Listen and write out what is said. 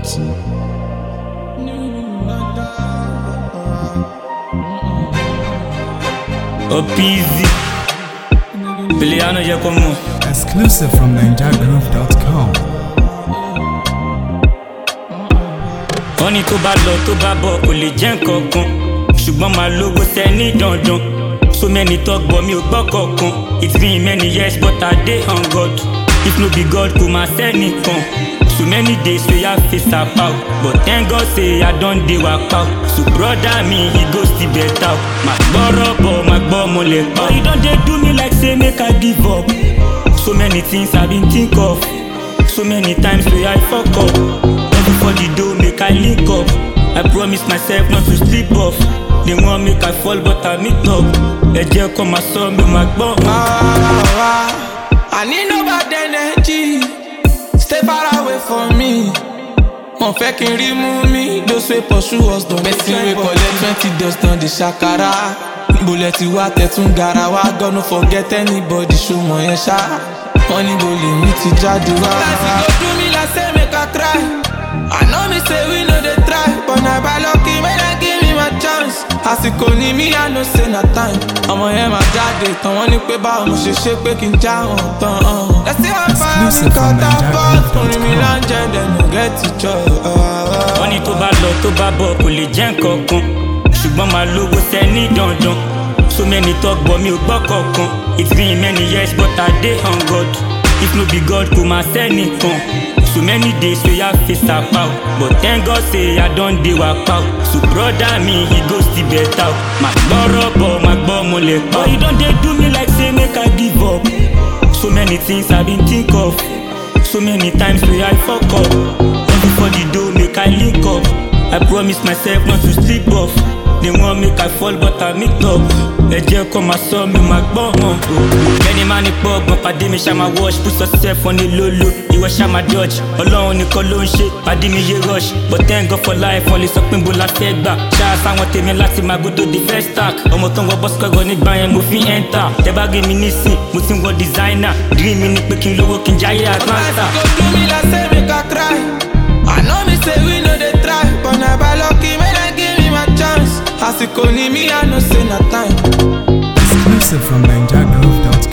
Opizi Piliano jẹ́ kó mọ̀. Exclusive from NigerGroove.com. Wọ́n ní tó bá lọ tó bá bọ̀ kò lè jẹ́ nǹkan kan, ṣùgbọ́n máa lówó sẹ́ni dandan. So many talk but mi ò gbọ́ kankan. It's been many years but I dey on God. If no be God kò máa sẹ́nìkan. So many days wey I face apart, but thank God say I don dey waka. So brother me he go still better. Ma gbọ́rọ̀ bọ̀ ma gbọ́ mo lè pa. But you don dey do me like say make I give up. So many things I been think of. So many times wey I fuck up. Every for the door make I link up. I promise myself not to sleep off. They want make I fall but I meet up. Ẹ jẹ́ kó máa sọ mi ma gbọ́. I need no bad energy. Stay far away from me. Wọ́n fẹ́ kí n rí mú mi. Those wey pursue us don be same wey collect 20 dust don dey ṣàkàrà. Bullet ti wá tẹ̀tún gara wá. God no forget anybody show mọ̀ yẹn ṣá. Wọ́n ní bolè mi ti jáde wá. Láti go do me like say make I cry. I know me say we no dey try, but na by lucky when I give me my chance. Àsìkò ni mi I know say na time. Ọmọ yẹn máa jáde tán wọ́n ní pé báwo mo ṣe ṣe pé kí n já wọn tán. Ẹsẹ̀ wá bá mi kọ́ta bọ́ọ̀sì orin mi láǹjẹ̀ dẹ̀nu gẹ́tì jọ. Wọ́n ní tó bá lọ tó bá bọ̀ kò lè jẹ́ nǹkan kan, ṣùgbọ́n máa lówó sẹ́ni dandan. So many talk but mi ò gbọ́ kankan. It's been many years but I dey on God. If no be God kò máa sẹ́nìkan. So many days wey I face apart, but thank God say I don dey waka. So brother me he go still better. Ma gbọ́rọ̀ bọ̀ ma gbọ́ mo lè pa. But you don dey do me like say make I give up. So many things I been think of. So many times wey I fuck up. Every for the door make I link up. I promise myself not to sleep off. They want make I fall but I meet up. Ẹ jẹ́ kó máa sọ mi ma gbọ́ wọn. Many man ní pọ̀ ọgbọ̀n pàdé mi ṣá máa wash. Put yourself on a low low, ìwọ ṣá máa dodge. Ọlọ́run nìkan ló ń ṣe, pàdé mi yé rush. But thank God for life, wọ́n lè sọ pé nbo la fẹ́ gbà. Ṣáà sáwọn tèmi láti máa go to the first stack. Ọmọ tó ń wọ bọ́sì kọ́gọ́ nígbà yẹn mo fi enter. Tẹ bá gé mi nísìn, mo ti ń wọ designer. Dream mi ni pé kí n lówó kí n jáyé Atlanta. Go do me like say make I cry. I know me say we no dey try, but na by lucky when I give me my chance. Àsìkò ni mi I know say na time. Exclusive from NigerGroove.com.